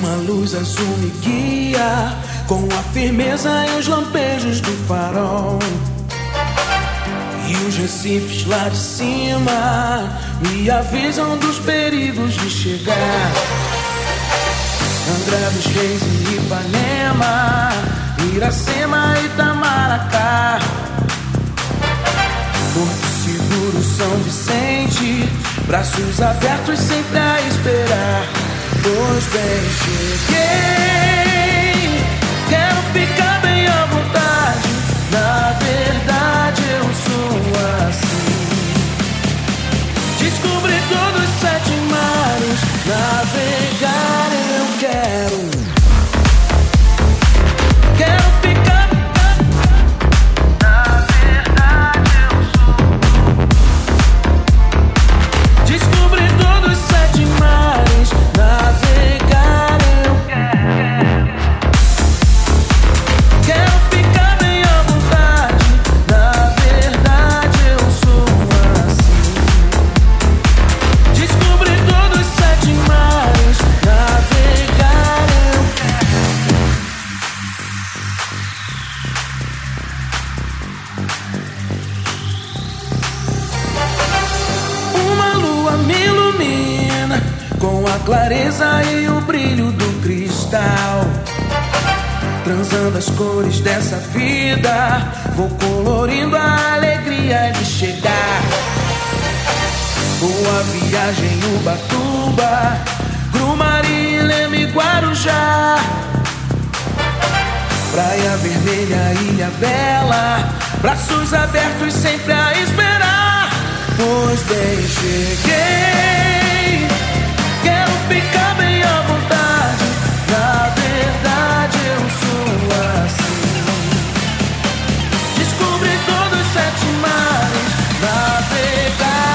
Uma luz azul me guia, com a firmeza e os lampejos do farol. E os recifes lá de cima me avisam dos perigos de chegar. Angra dos Reis e Ipanema, Iracema e Itamaracá, Porto Seguro, São Vicente, braços abertos sempre a esperar. Pois bem, cheguei, quero ficar bem à vontade. Na verdade eu sou assim. Descobri todos os 7 mares, navegar eu quero. Quero ficar. Na verdade eu sou. Descobri todos os 7 mares, navegar eu quero. Quero ficar bem à vontade. Na verdade eu sou assim. Descobri todos os 7 mares, navegar eu quero. Uma lua me ilumina com a clareza e o brilho do cristal. Transando as cores dessa vida, vou colorindo a alegria de chegar. Boa viagem, Ubatuba, Grumari, Leme, Guarujá, Praia Vermelha, Ilha Bela, braços abertos sempre a esperar. Pois bem, cheguei, quero ficar bem à vontade. Na verdade eu sou assim. Descobri todos os 7 mares, navegar.